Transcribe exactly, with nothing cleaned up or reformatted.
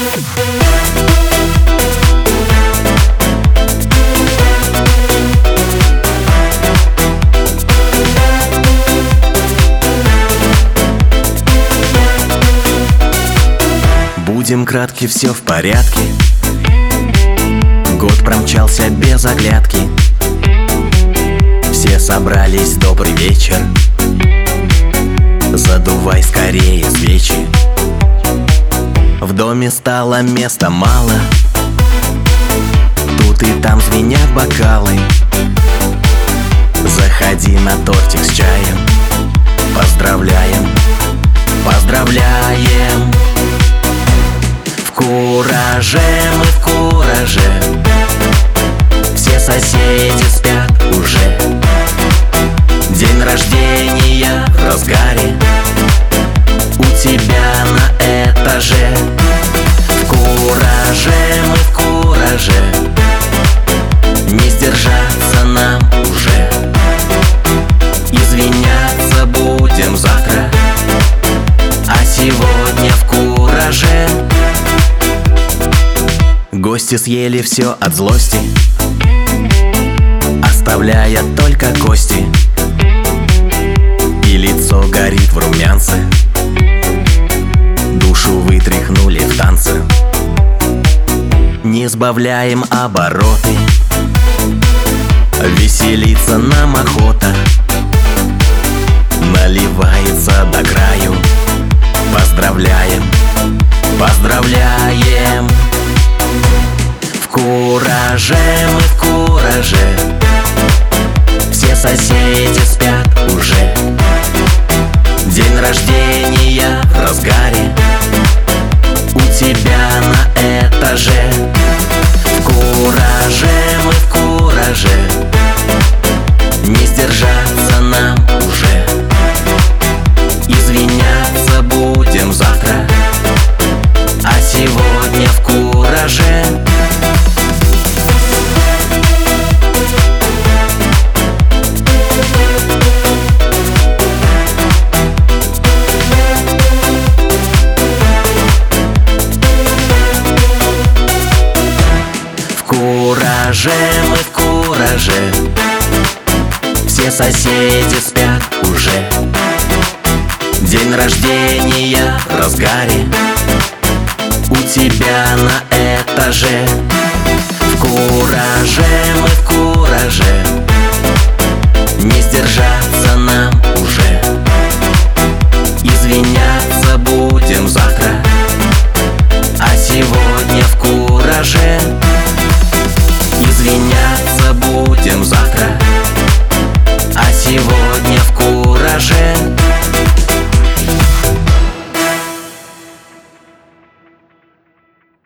Будем кратки, все в порядке. Год промчался без оглядки. Все собрались, добрый вечер. Задувай скорее свечи. В доме стало места мало. Тут и там звенят бокалы. Заходи на тортик с чаем. Поздравляем, поздравляем. В кураже мы, в кураже. Все соседи спят уже. День рождения в разгаре. У тебя на этаже. В кураже мы, в кураже. Не сдержаться нам уже. Извиняться будем завтра, а сегодня в кураже. Гости съели все от злости, оставляя только кости. И лицо горит в румянце. Душу вытряхнули в танце. Не сбавляем обороты. Веселиться нам охота. Наливается до краю. Поздравляем, поздравляем. В кураже мы, в кураже. Все соседи спят уже. День рождения в разгаре. У тебя на этаже. В кураже мы, в кураже. Не сдержаться нам уже. Извиняться будем завтра, а сегодня в кураже. В кураже мы, в кураже. Все соседи спят уже. День рождения в разгаре. У тебя на этаже. В кураже мы, в кураже. Не сдержаться нам